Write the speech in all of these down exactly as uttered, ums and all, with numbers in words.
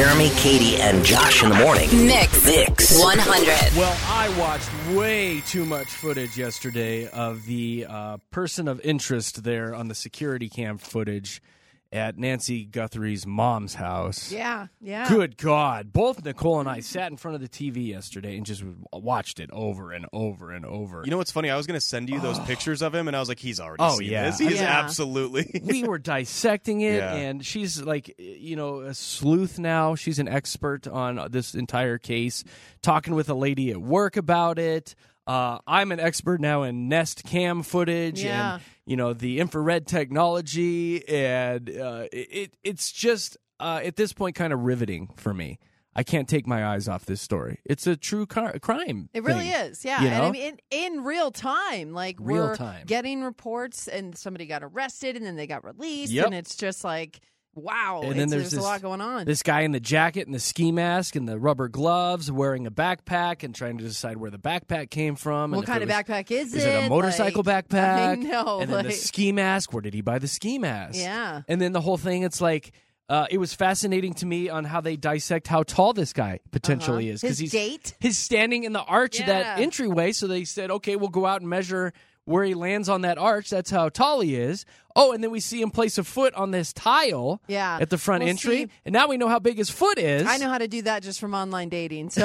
Jeremy, Katie, and Josh in the morning. Mix. Mix. one hundred. Well, I watched way too much footage yesterday of the uh, person of interest there on the security cam footage at Nancy Guthrie's mom's house. Yeah, yeah. Good God. Both Nicole and I sat in front of the T V yesterday and just watched it over and over and over. You know what's funny? I was going to send you those oh. pictures of him, and I was like, he's already oh, seen yeah. this. He's yeah. absolutely... We were dissecting it, yeah. and she's like, you know, a sleuth now. She's an expert on this entire case, talking with a lady at work about it. Uh, I'm an expert now in Nest Cam footage yeah. and, you know, the infrared technology, and uh, it it's just, uh, at this point, kind of riveting for me. I can't take my eyes off this story. It's a true car- crime. It really thing, is, yeah. you And know? I mean, in, in real time, like Real we're time. getting reports, and somebody got arrested, and then they got released, Yep. and it's just like, wow, And it's, then there's, there's a this- lot going on. This guy in the jacket and the ski mask and the rubber gloves wearing a backpack and trying to decide where the backpack came from. What and if kind it of was, backpack is, Is it? it a motorcycle like, backpack? I know. And then like, the ski mask, where did he buy the ski mask? Yeah. And then the whole thing, it's like, uh, it was fascinating to me on how they dissect how tall this guy potentially uh-huh. is. His he's, gait? He's standing in the arch of that Yeah. entryway, so they said, okay, we'll go out and measure where he lands on that arch. That's how tall he is. Oh, and then we see him place a foot on this tile Yeah. at the front Well, entry. see- and now we know how big his foot is. I know how to do that just from online dating, so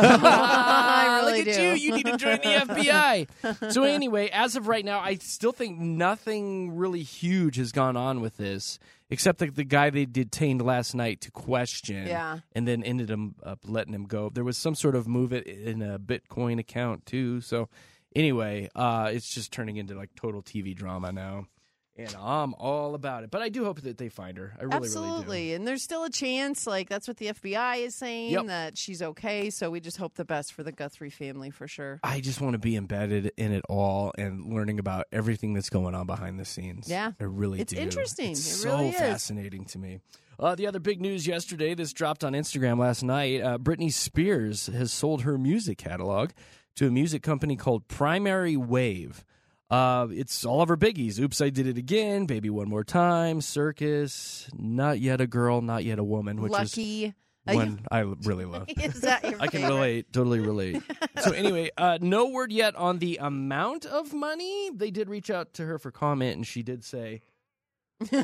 I really Look at do. you. You need to join the F B I. So anyway, as of right now, I still think nothing really huge has gone on with this, except that the guy they detained last night to question Yeah. and then ended up letting him go. There was some sort of move it in a Bitcoin account, too. So anyway, uh, it's just turning into like total T V drama now. And I'm all about it. But I do hope that they find her. I really, Absolutely. really do. And there's still a chance, like that's what the F B I is saying, Yep. that she's okay. So we just hope the best for the Guthrie family for sure. I just want to be embedded in it all and learning about everything that's going on behind the scenes. Yeah. I really It's do. interesting. It's It so really is. fascinating to me. Uh, the other big news yesterday, this dropped on Instagram last night. Uh, Britney Spears has sold her music catalog to a music company called Primary Wave. Uh, it's all of her biggies. Oops, I Did It Again, Baby One More Time, Circus, Not Yet a Girl, Not Yet a Woman, which Lucky. is one I really love. Is that your I can favorite? relate, totally relate. So anyway, uh, no word yet on the amount of money. They did reach out to her for comment, and she did say, so,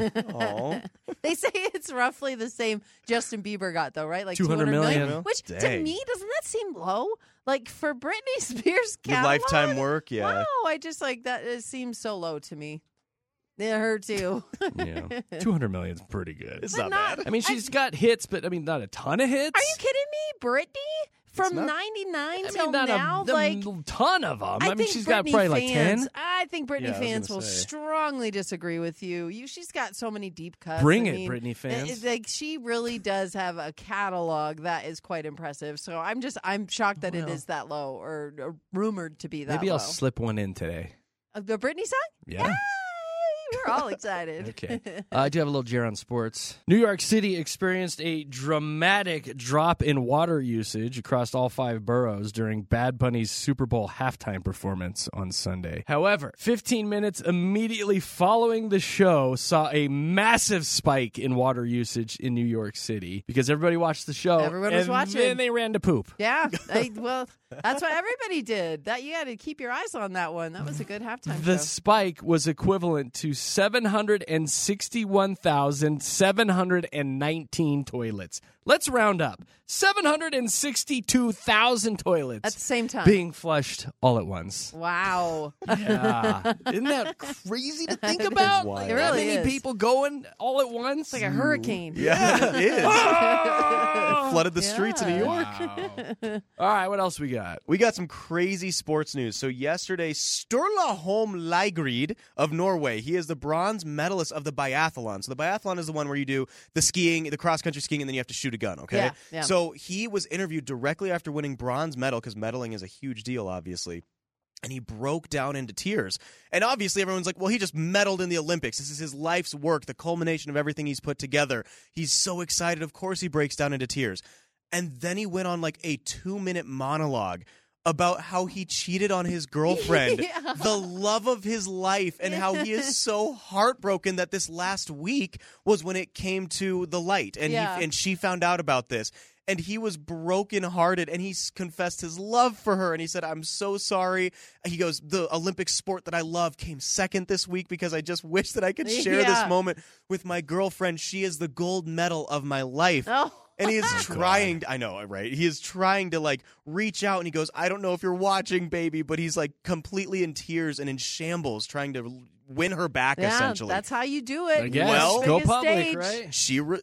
Aw. They say it's roughly the same Justin Bieber got, though, right? Like two hundred million. Which, to Dang. me, doesn't that seem low? Like, for Britney Spears' Your catalog? lifetime work, yeah. Wow, I just, like, that it seems so low to me. Yeah, her, too. yeah, two hundred million is pretty good. It's But not, not- bad. I mean, she's got hits, but I mean, not a ton of hits. Are you kidding me? Britney? From not- ninety-nine I till mean, not now? a, like, a ton of them. I, I, mean, think she's Britney got probably like fans, ten. I think Britney Yeah, I was fans gonna will say. strongly disagree with you. You, she's got so many deep cuts. Bring I it, mean, Britney fans. it- like she really does have a catalog that is quite impressive. So I'm just I'm shocked that it Well. is that low, or, or rumored to be that Maybe low. I'll slip one in today. Uh, the Britney song? Yeah. Yay! We're all excited. Okay. Uh, I do have a little Jer on sports. New York City experienced a dramatic drop in water usage across all five boroughs during Bad Bunny's Super Bowl halftime performance on Sunday. However, fifteen minutes immediately following the show saw a massive spike in water usage in New York City because everybody watched the show. Everyone was and watching. then they ran to poop. Yeah, I, well, that's what everybody did. That you had to keep your eyes on that one. That was a good halftime The show. spike was equivalent to seven hundred sixty-one thousand seven hundred nineteen toilets. Let's round up. seven hundred sixty-two thousand toilets At the same time. being flushed all at once. Wow. Yeah. Isn't that crazy to think about? wild. Like, It that really many is. people going all at once? It's like a hurricane. Yeah, it is. It flooded the streets of New York. Wow. All right, what else we got? We got some crazy sports news. So yesterday, Sturla Holm Leigrid of Norway, he is the bronze medalist of the biathlon. So the biathlon is the one where you do the skiing, the cross-country skiing, and then you have to shoot a gun, okay? Yeah, yeah. So he was interviewed directly after winning bronze medal, because medaling is a huge deal, obviously. And he broke down into tears. And obviously everyone's like, well, he just medaled in the Olympics. This is his life's work, the culmination of everything he's put together. He's so excited. Of course he breaks down into tears. And then he went on like a two-minute monologue about how he cheated on his girlfriend, Yeah. the love of his life, and how he is so heartbroken that this last week was when it came to the light, and Yeah. he, and she found out about this. And he was brokenhearted, and he s- confessed his love for her. And he said, I'm so sorry. He goes, the Olympic sport that I love came second this week because I just wish that I could share Yeah. this moment with my girlfriend. She is the gold medal of my life. Oh. And he is trying, I know, right? He is trying to like reach out, and he goes, I don't know if you're watching, baby, but he's like completely in tears and in shambles trying to win her back, Yeah, essentially. that's how you do it. I guess. Well- Go Biggest public, stage. right? She re-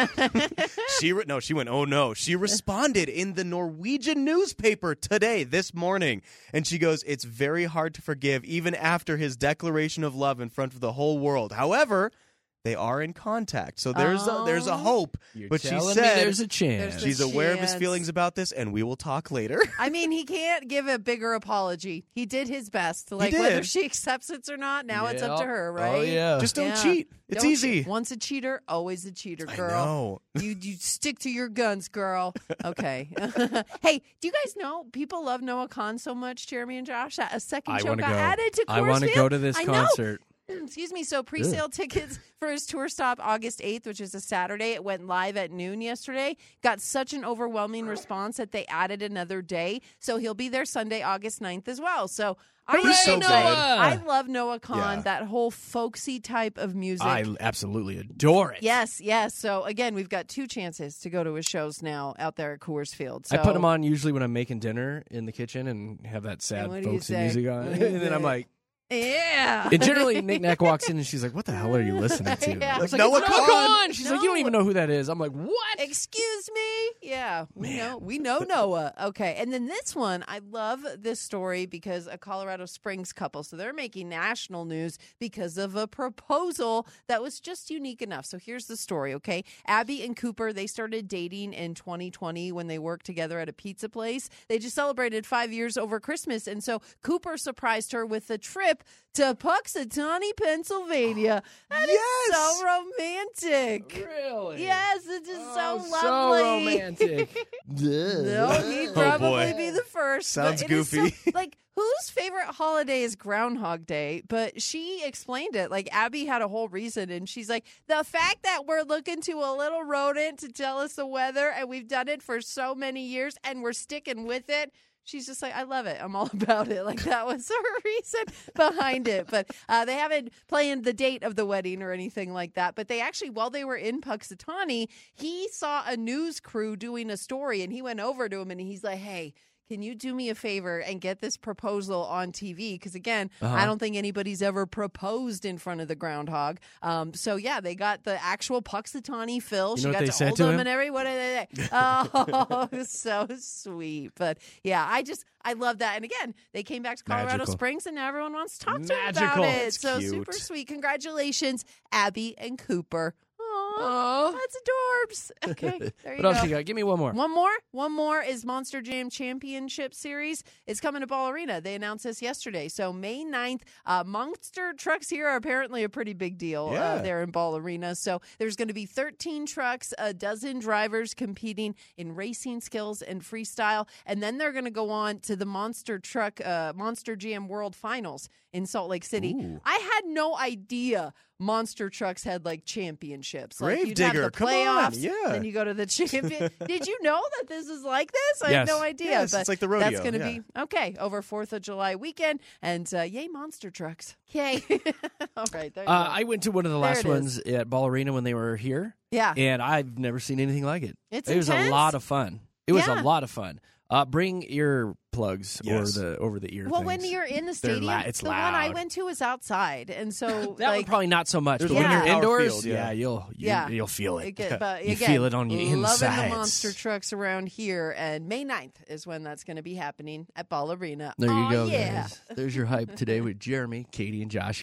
she re- no, she went, "Oh no." She responded in the Norwegian newspaper today, this morning, and she goes, "It's very hard to forgive even after his declaration of love in front of the whole world. However, they are in contact. So there's a, there's a Oh. hope." You're but she telling me said there's a chance. There's a she's aware of his chance. feelings about this, and we will talk later. I mean, he can't give a bigger apology. He did his best. Like did. whether she accepts it or not, now it's up to Yep. her, right? Oh, yeah. Just don't Yeah. cheat. It's Don't easy. cheat. Once a cheater, always a cheater, I girl. know. You you stick to your guns, girl. Okay. Hey, do you guys know people love Noah Khan so much, Jeremy and Josh, that a second I show want to got go. added to Coors I want to Field? go to this I know. concert. Excuse me. So pre-sale tickets for his tour stop August eighth, which is a Saturday. It went live at noon yesterday. Got such an overwhelming response that they added another day. So he'll be there Sunday, August ninth as well. So I'm Hooray, so excited. good. I love Noah Khan, Yeah. that whole folksy type of music. I absolutely adore it. Yes, yes. So again, we've got two chances to go to his shows now out there at Coors Field. So. I put them on usually when I'm making dinner in the kitchen and have that sad what do you folksy say? music on. What do you And then I'm say? like, Yeah. and generally Nick Nack walks in and she's like, what the hell are you listening to? Yeah. I was Like, like, Noah "It's Noah Khan." Khan. She's like, you don't No. even know who that is. I'm like, what? Excuse me? Yeah, we know we know Noah. Okay, and then this one, I love this story because a Colorado Springs couple, so they're making national news because of a proposal that was just unique enough. So here's the story, okay? Abby and Cooper, they started dating in twenty twenty when they worked together at a pizza place. They just celebrated five years over Christmas, and so Cooper surprised her with a trip to Puxatawny, Pennsylvania. That is Yes! so romantic. Really? Yes, it is Oh, so so lovely. romantic. No, he'd Oh, probably boy. be the first. Sounds but it is so- goofy. like, whose favorite holiday is Groundhog Day? But she explained it. Like, Abby had a whole reason, and she's like, the fact that we're looking to a little rodent to tell us the weather, and we've done it for so many years, and we're sticking with it. She's just like, I love it. I'm all about it. Like, that was her reason behind it. But uh, they haven't planned the date of the wedding or anything like that. But they actually, while they were in Puxatawny, he saw a news crew doing a story, and he went over to him and he's like, hey, can you do me a favor and get this proposal on T V? Because, again, Uh-huh. I don't think anybody's ever proposed in front of the groundhog. Um, so, yeah, they got the actual Puxatawny Phil. You she know what got they to said hold to him him? and every what did they say? Oh, so sweet. But, yeah, I just, I love that. And, again, they came back to Colorado Magical. Springs, and now everyone wants to talk to him Magical. about it. That's so cute. super sweet. Congratulations, Abby and Cooper. Aw, Aw. that's adorbs. Okay, there you What else go. you got? Give me one more. One more? One more is Monster Jam Championship Series. It's coming to Ball Arena. They announced this yesterday. So May ninth, uh, monster trucks here are apparently a pretty big deal uh, Yeah. there in Ball Arena. So there's going to be thirteen trucks, a dozen drivers competing in racing skills and freestyle. And then they're going to go on to the Monster Truck, uh, Monster Jam World Finals in Salt Lake City. Ooh. I had no idea monster trucks had like championships. Like you'd have Gravedigger, the come on, playoffs, yeah. then you go to the champion. Did you know that this is like this? I Yes. had no idea. Yes, but it's like the rodeo, That's going to yeah. be okay over Fourth of July weekend, and uh, yay, monster trucks! Yay! All right, there you Uh, go. I went to one of the There last it is. ones at Ball Arena when they were here, yeah, and I've never seen anything like it. It's it was a intense. lot of fun. It was Yeah. a lot of fun. Uh, bring ear plugs Yes. or the over the ear. well, when things. you're in the They're stadium, la- it's the one I loud. went to was outside, and so that like one probably not so much, There's but one when in you're our indoors, field, yeah. yeah. you'll you, Yeah. you'll feel it. It get- but You again, feel it on your loving insides. the monster trucks around here, and May ninth is when that's going to be happening at Ball Arena. There you Aw, go, yeah. guys. There's your hype today with Jeremy, Katie, and Josh.